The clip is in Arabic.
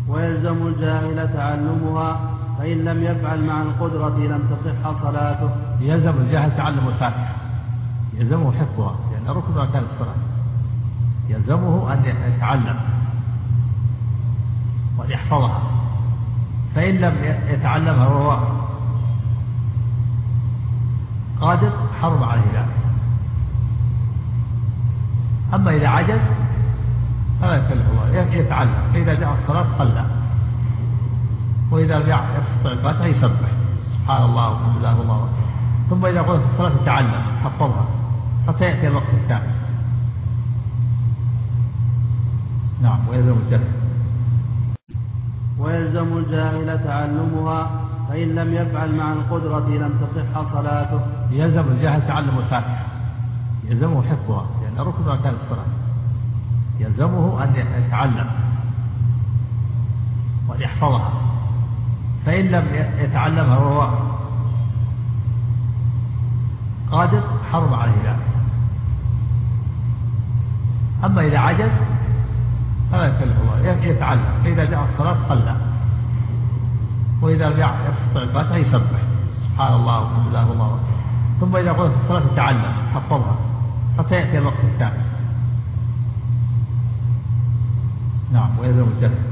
ويلزم الجاهل تعلمها، فإن لم يفعل مع القدرة لم تصح صلاته. يلزم الجاهل تعلم الفاتحة، يلزمه حفظها لأن ركن أركان الصلاة، يلزمه أن يتعلم وأن يحفظها، فإن لم يتعلمها وهو قادر حرم عليه ذلك. أما إذا عجز فلا يكلف الله، يتعلم، فإذا جاء الصلاة صلى، وإذا جاء يستطيع الفاتحة يسبح سبحان الله والحمد لله والله أكبر، ثم إذا قلت الصلاة يتعلم حفظها حتى يأتي الوقت الثاني. نعم. ويلزم الجاهل تعلمها، فإن لم يفعل مع القدرة لم تصح صلاته. يلزم الجاهل تعلم الفاتحة، يلزمه حفظها لأن ركن أركان الصلاة، يلزمه أن يتعلم وأن يحفظها، فإن لم يتعلمها وهو قادر حرم عليه ذلك. أما إذا عجز فلا يكلف الله، يتعلم، فإذا جاء الصلاة صلى، وإذا جاء يستطيع الفاتحة يسبح سبحان الله والحمد لله والله أكبر، ثم إذا قلت الصلاة يتعلم حفظها حتى يأتي الوقت الثاني. نعم. ويلزم الجهل.